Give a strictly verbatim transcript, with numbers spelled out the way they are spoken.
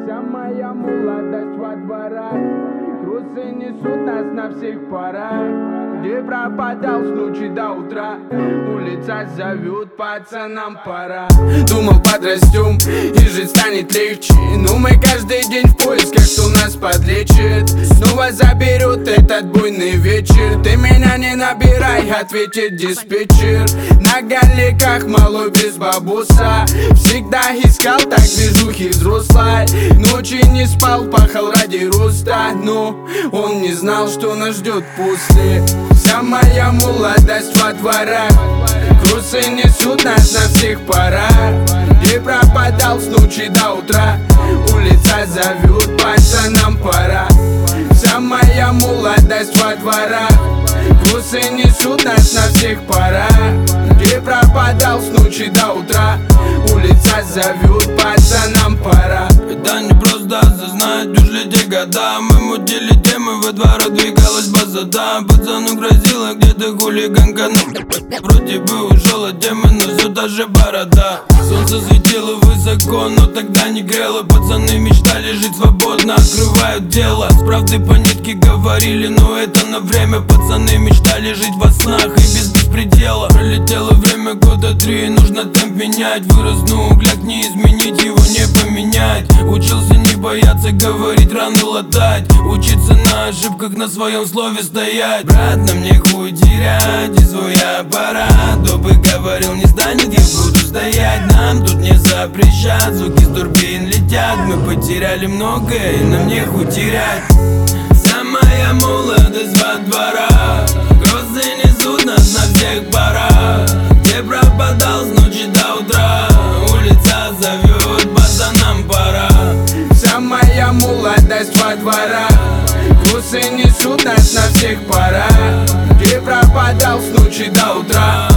Вся моя молодость во дворах, грузы несут нас на всех парах. Где пропадал с ночи до утра, улица зовет, пацанам пора. Думал, подрастем и жить станет легче, но мы каждый день в поисках, кто нас подлечит. Снова заберет этот буйный вечер. Ты меня не набирай, ответит диспетчер. На галиках малой без бабуса, всегда искал так движухи взрослой. Ночи не спал, пахал ради роста, но он не знал, что нас ждет после. Вся моя молодость во дворах, грузы несут нас на всех парах. Где пропадал с ночи до утра, улица зовет, пацанам пора. Вся моя молодость во дворах, грузы несут нас на всех парах. Где пропадал с ночи до утра, улица зовет, пацанам пора. Это не просто осознать, ушли те года. Мы мутили темы, во дворах двигалась базада. Пацану грозила где-то хулиганка, но вроде бы ушел от темы, но все та же борода. Солнце светило высоко, но тогда не грело. Пацаны мечтали жить свободно, открывают дело. С правды по нитке говорили, но это на время. Пацаны мечтали жить во снах и без беспредела. Пролетело время года три, нужно темп менять. Вырос, но угляк не изменить, его не поменять. Учился не бояться говорить, раны латать. Учиться на ошибках, на своем слове стоять. Брат, нам не хуй терять и свой аппарат. Кто бы говорил, не станет, я буду стоять. Нам тут не запрещат, звуки с турбин летят. Мы потеряли многое, и нам не хуй терять. Вся моя молодость во дворах, грозы несут нас на всех парах. Где пропадал с ночи до утра, улица зовет, пацанам пора. Вся моя молодость во дворах, грузы несут нас на всех парах. Где пропадал с ночи до утра,